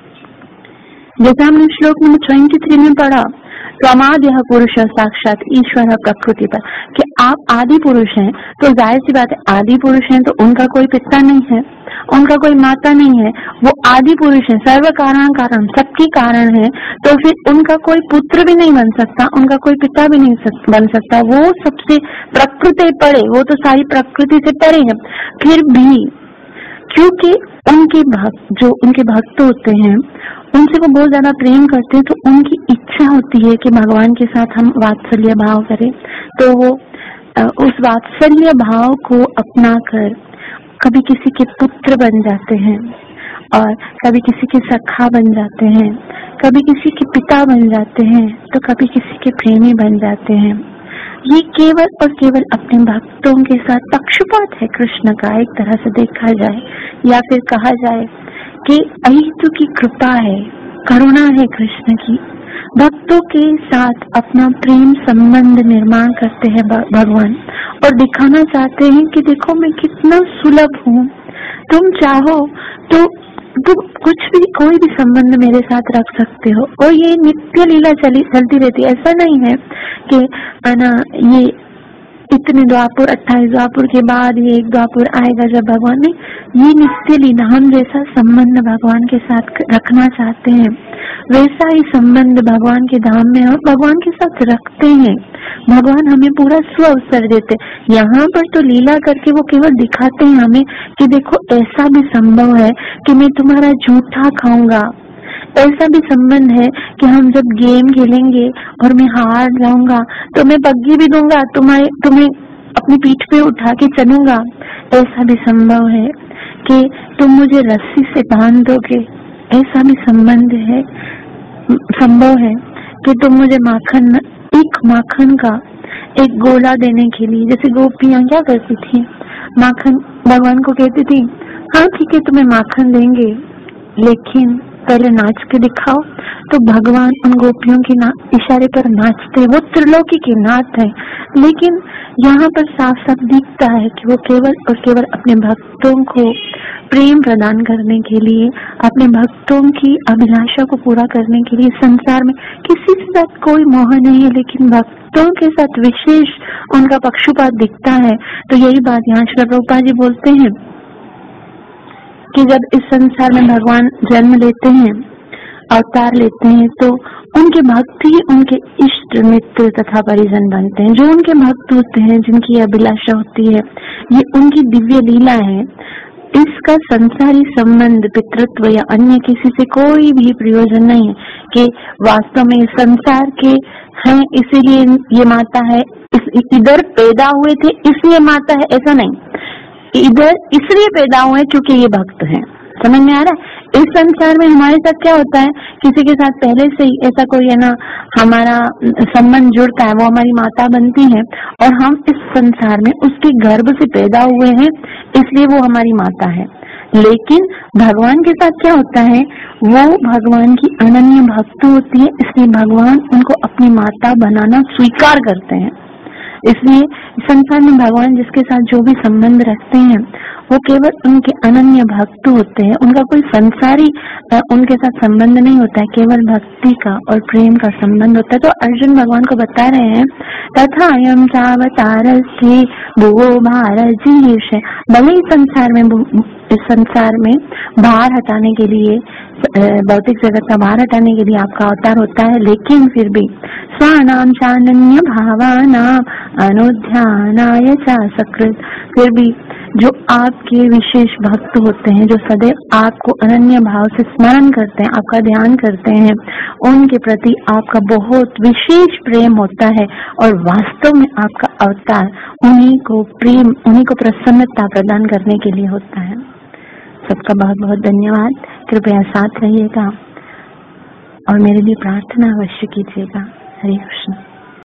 जैसे हमने श्लोक नंबर तेईस में पढ़ा, प्रमाद्य पुरुष साक्षात ईश्वर प्रकृति पर, कि आप आदि पुरुष हैं, तो जाहिर सी बात है आदि पुरुष हैं तो उनका कोई पिता नहीं है, उनका कोई माता नहीं है, वो आदि पुरुष है, सर्व कारण कारण, सबके कारण है, तो फिर उनका कोई पुत्र भी नहीं बन सकता, उनका कोई पिता भी नहीं सक, बन सकता। वो सबसे प्रकृति परे, वो तो सारी प्रकृति से परे है। फिर भी क्योंकि उनके भक्त, जो उनके भक्त होते हैं, उनसे वो बहुत ज्यादा प्रेम करते हैं, तो उनकी इच्छा होती है कि भगवान के साथ हम वात्सल्य भाव करें। तो वो उस वात्सल्य भाव को अपनाकर कभी किसी के पुत्र बन जाते हैं, और कभी किसी के सखा बन जाते हैं, कभी किसी के पिता बन जाते हैं, तो कभी किसी के प्रेमी बन जाते हैं। ये केवल और केवल अपने भक्तों के साथ पक्षपात है कृष्ण का, एक तरह से देखा जाए, या फिर कहा जाए कि अहितु की कृपा है, करुणा है कृष्ण की। भक्तों के साथ अपना प्रेम संबंध निर्माण करते हैं भगवान, और दिखाना चाहते हैं कि देखो मैं कितना सुलभ हूँ, तुम चाहो तो तुम कुछ भी, कोई भी संबंध मेरे साथ रख सकते हो। और ये नित्य लीला चली चलती रहती है, ऐसा नहीं है कि ना ये इतने द्वापुर, अट्ठाईस द्वापुर के बाद ये एक द्वापुर आएगा जब भगवान ने ये नित्य लीला, हम जैसा संबंध भगवान के साथ रखना चाहते हैं वैसा ही संबंध भगवान के धाम में हम भगवान के साथ रखते हैं। भगवान हमें पूरा स्व अवसर देते हैं। यहाँ पर तो लीला करके वो केवल दिखाते हैं हमें कि देखो ऐसा भी संभव है कि मैं तुम्हारा जूठा खाऊंगा, ऐसा भी संबंध है कि हम जब गेम खेलेंगे और मैं हार जाऊंगा तो मैं पग्गी भी दूंगा, तुम्हें तुम्हें अपनी पीठ पे उठा के चलूंगा। ऐसा भी संभव है कि तुम मुझे रस्सी से बांध दोगे, ऐसा भी संबंध है, संभव है कि तुम मुझे माखन, एक माखन का एक गोला देने के लिए, जैसे गोपियां क्या करती थी, माखन भगवान को कहती थी हाँ ठीक है तुम्हें माखन देंगे लेकिन पहले नाच के दिखाओ। तो भगवान उन गोपियों के इशारे पर नाचते, वो त्रिलोकी के नाथ है। लेकिन यहाँ पर साफ साफ दिखता है कि वो केवल और केवल अपने भक्तों को प्रेम प्रदान करने के लिए, अपने भक्तों की अभिलाषा को पूरा करने के लिए संसार में किसी के साथ कोई मोह नहीं है, लेकिन भक्तों के साथ विशेष उनका पक्षपात दिखता है। तो यही बात यहाँ श्री प्रभुपाद जी बोलते हैं कि जब इस संसार में भगवान जन्म लेते हैं, अवतार लेते हैं, तो उनके भक्त ही उनके इष्ट मित्र तथा परिजन बनते हैं। जो उनके भक्त होते हैं, जिनकी अभिलाषा होती है, ये उनकी दिव्य लीला है। इसका संसारी संबंध पितृत्व या अन्य किसी से कोई भी प्रयोजन नहीं है कि वास्तव में संसार के हैं इसीलिए ये माता है, इस, इधर पैदा हुए थे इसलिए माता है, ऐसा नहीं। इधर इसलिए पैदा हुए क्योंकि ये भक्त हैं। समझ में आ रहा है? इस संसार में हमारे साथ क्या होता है, किसी के साथ पहले से ही ऐसा कोई है ना हमारा संबंध जुड़ता है, वो हमारी माता बनती है और हम इस संसार में उसके गर्भ से पैदा हुए हैं इसलिए वो हमारी माता है। लेकिन भगवान के साथ क्या होता है, वो भगवान की अनन्य भक्त होती है, इसलिए भगवान उनको अपनी माता बनाना स्वीकार करते हैं। इसलिए संसार में भगवान जिसके साथ जो भी संबंध रखते हैं वो केवल उनके अनन्य भक्त होते हैं। उनका कोई संसारी उनके साथ संबंध नहीं होता है, केवल भक्ति का और प्रेम का संबंध होता है। तो अर्जुन भगवान को बता रहे हैं तथा यम चावतारस्य भुवो भारजीश, भले ही संसार में इस संसार में भार हटाने के लिए, भौतिक जगत का भार हटाने के लिए आपका अवतार होता है, लेकिन फिर भी स्वानाम चानन्य भावानाम अनुध्यानाय च सकृत, फिर भी जो आपके विशेष भक्त होते हैं, जो सदैव आपको अनन्य भाव से स्मरण करते हैं, आपका ध्यान करते हैं, उनके प्रति आपका बहुत विशेष प्रेम होता है और वास्तव में आपका अवतार उन्हीं को प्रेम, उन्हीं को प्रसन्नता प्रदान करने के लिए होता है। सबका बहुत बहुत धन्यवाद। कृपया साथ रहिएगा और मेरे लिए प्रार्थना अवश्य कीजिएगा। हरे कृष्ण।